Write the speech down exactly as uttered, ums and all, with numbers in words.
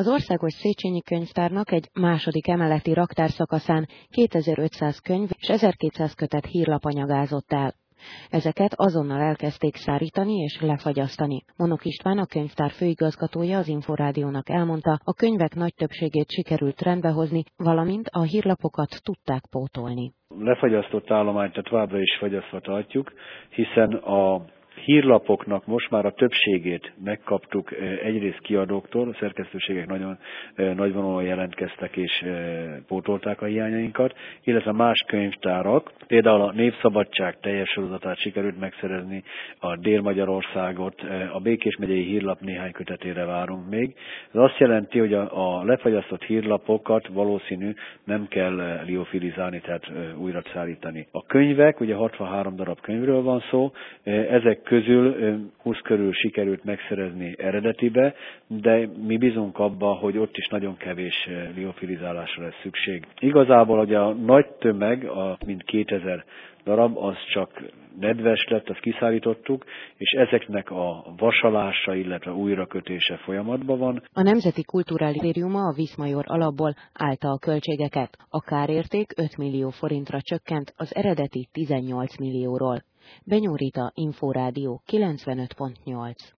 Az Országos Széchenyi Könyvtárnak egy második emeleti raktárszakaszán kétezer-ötszáz könyv és ezerkétszáz kötet hírlap anyagázott el. Ezeket azonnal elkezdték szárítani és lefagyasztani. Monok István, a könyvtár főigazgatója az Inforádiónak elmondta, a könyvek nagy többségét sikerült rendbehozni, valamint a hírlapokat tudták pótolni. Lefagyasztott állományt továbbra is fagyasztva tartjuk, hiszen a hírlapoknak most már a többségét megkaptuk egyrészt kiadóktól, a szerkesztőségek nagyon nagyvonalon jelentkeztek és pótolták a hiányainkat, illetve más könyvtárak, például a Népszabadság teljes sorozatát sikerült megszerezni, a Dél-Magyarországot, a Békés megyei hírlap néhány kötetére várunk még. Ez azt jelenti, hogy a, a lefagyasztott hírlapokat valószínű nem kell liofilizálni, tehát újra szállítani. A könyvek, ugye hatvanhárom darab könyvről van szó, ezek közül húsz körül sikerült megszerezni eredetibe, de mi bízunk abba, hogy ott is nagyon kevés liofilizálásra lesz szükség. Igazából ugye a nagy tömeg, a mint kétezer darab, az csak nedves lett, azt kiszállítottuk, és ezeknek a vasalása, illetve újrakötése folyamatban van. A Nemzeti Kulturális Minisztériuma a Viszmajor alapból állta a költségeket. A kárérték öt millió forintra csökkent az eredeti tizennyolc millióról. Benyó Rita, Inforádió kilencvenöt pont nyolc.